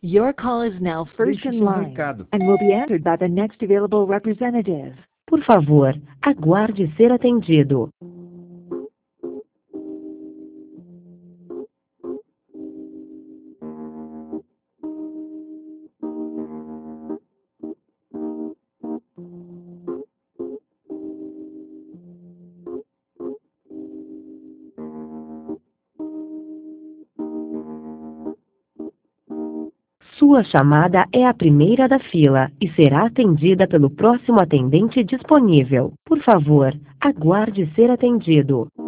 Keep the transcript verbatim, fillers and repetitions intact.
Your call is now first Deixe in seu line recado. and will be answered by the next available representative. Por favor, aguarde ser atendido. Sua chamada é a primeira da fila e será atendida pelo próximo atendente disponível. Por favor, aguarde ser atendido.